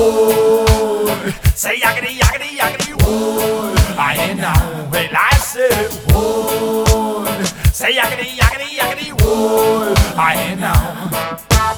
whoa. Say yakety, yakety, yakety, whoa. I ain't now, well I said, whoa. Say yakety, yakety, yakety, whoa. I ain't now.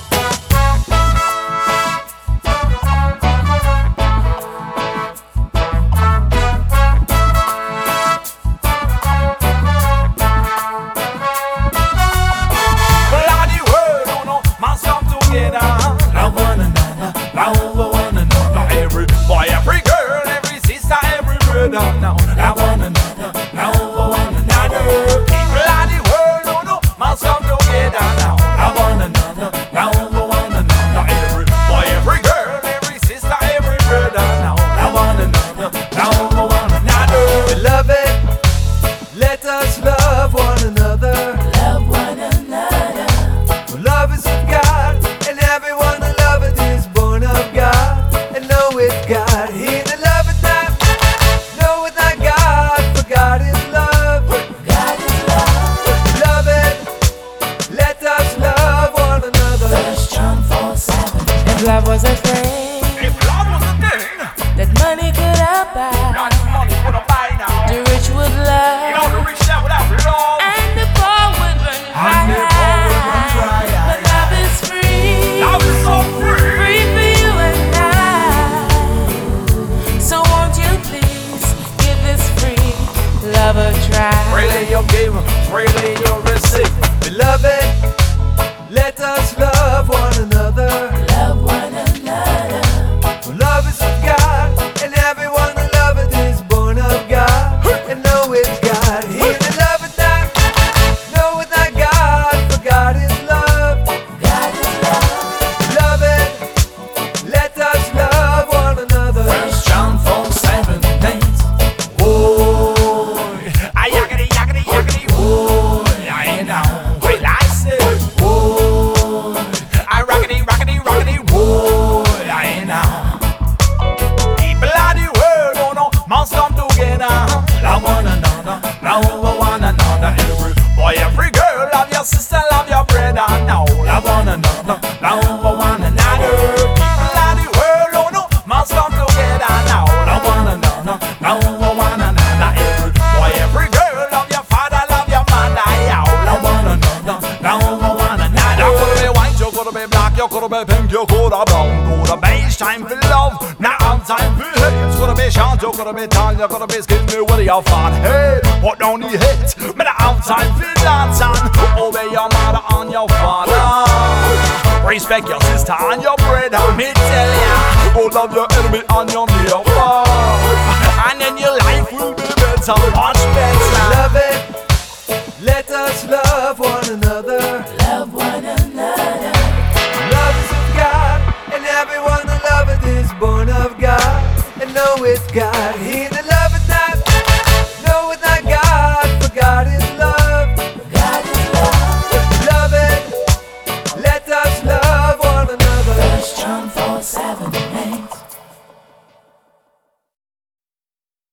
Love one another, love one another. Every boy, every girl, every sister, every brother. Now, love one another, love one another. People of the world, no, no, must come together now. Love one another, love one another. Every boy, every girl, every sister, every brother. Now, love one another, love one another. Beloved, let us love one another. Love one another. For love is of God. Everyone that loveth is born of God, and knoweth God. He that loveth not, knoweth not God, for God is love. God is love. Beloved, let us love one another. 1 John 4:7. If love was a thing If love was a thing, that money could buy, not money would have buy now. the rich would You love, know the rich that without love. and the poor would run And the poor would run dry. dry. But love is free, Love is so free. free for you and I. So won't you please give this free love a try? Freely you give, freely you receive. Beloved, let us love one another. Love one another. For love is of God, and everyone that loveth is born of God, and knoweth God. He that loveth not, knoweth not God, for God is love. God is love. Beloved, let us love one another. 1 John 4:7. Whoa, I yakety, yakety, yakety, whoa. I ain't now, well I said, whoa. I rockety, rockety, rockety, whoa. I ain't now. People of the world, oh no, must come together. Love one another, love one another. Every boy, every girl, love your sister, love your brother. Now, love one another, love one another. People of the world, oh no, must come together. Now, love one another, love one another. Every boy, every girl, love your father, love your mother. Now, love one another, love one another. You could be white, you could be black, you could be pink, you could be brown. Could be it's time for love, now time for hate. You could be short, you could be tall, you could be skinny with your fat head. But don't need hate, but now time for dance and obey your mother and your father. Respect your sister and your brother, me tell ya. Oh, love your enemy and your neighbor, and then your life will be better, much better. Beloved, let us love one another. Love one another. Love is of God, and everyone that loveth is born of God, and knoweth God. He that